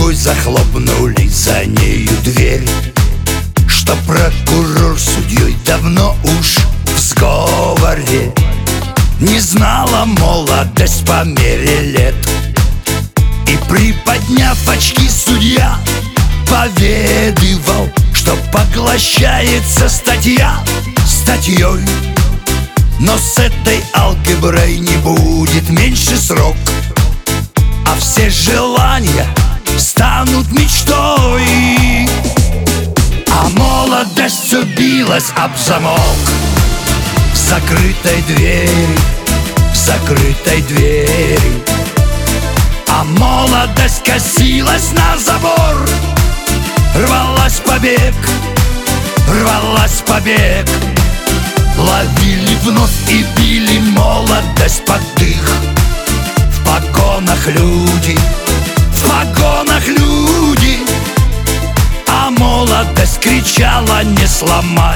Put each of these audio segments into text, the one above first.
рукой захлопнули за нею дверь, что прокурор с судьей давно уж в сговоре. Не знала молодость по мере лет, и, приподняв очки, судья поведывал, что поглощается статья статьей. Но с этой алгеброй не будет меньше срок, а все желания станут мечтой. А молодость все билась об замок закрытой двери, закрытой двери. А молодость косилась на забор, рвалась побег, рвалась побег. Ловили вновь и били молодость под дых. В погонах люди, в погонах люди, а молодость кричала не сломать,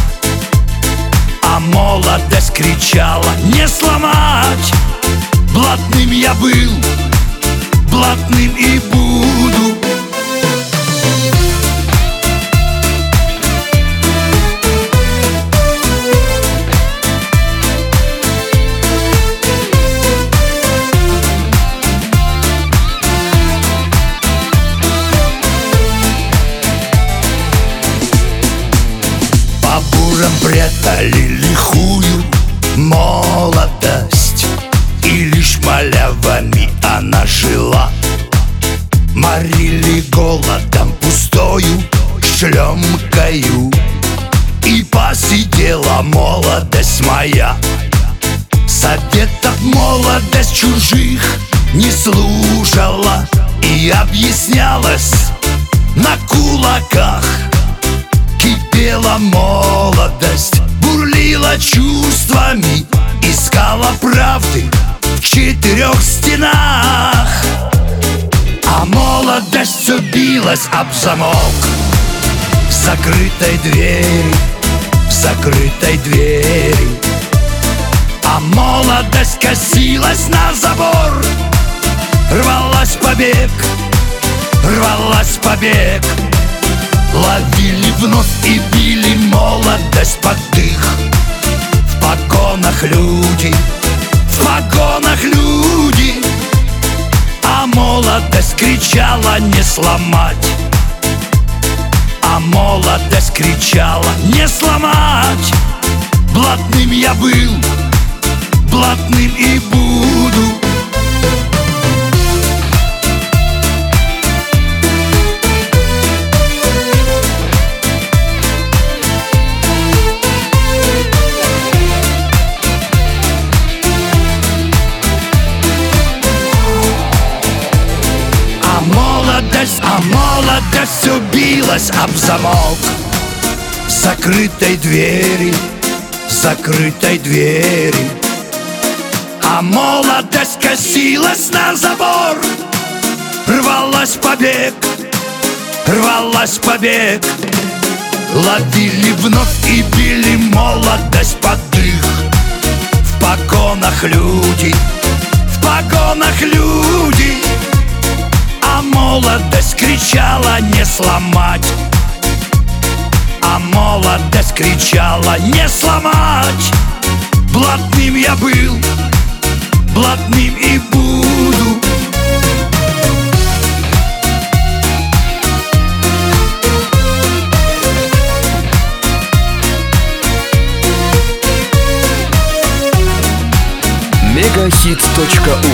а молодость кричала не сломать. Блатным я был, блатным и буду. Прятали лихую молодость, и лишь малявами она жила. Морили голодом пустою шлемкою, и посидела молодость моя. Советов молодость чужих не слушала и объяснялась на кулаках. Кипела молодость, бурлила чувствами, искала правды в четырех стенах. А молодость все билась об замок закрытой двери, закрытой двери. А молодость косилась на забор, рвалась побег, рвалась побег. Ловили вновь и били молодость под дых. В погонах люди, в погонах люди, а молодость кричала не сломать, а молодость кричала не сломать. Блатным я был, блатным и буду. А молодость все билась об замок закрытой двери, закрытой двери. А молодость косилась на забор, рвалась побег, рвалась побег. Ловили вновь и били молодость под дых. В погонах люди, в погонах люди, а молодость кричала не сломать, а молодость кричала не сломать. Блатным я был, блатным и буду. Megahits.ru